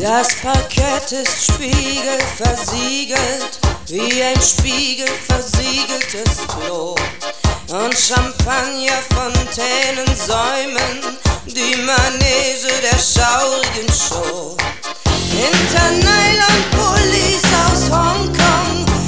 Das Parkett ist spiegelversiegelt, wie ein spiegelversiegeltes Klo. Und Champagnerfontänen säumen, die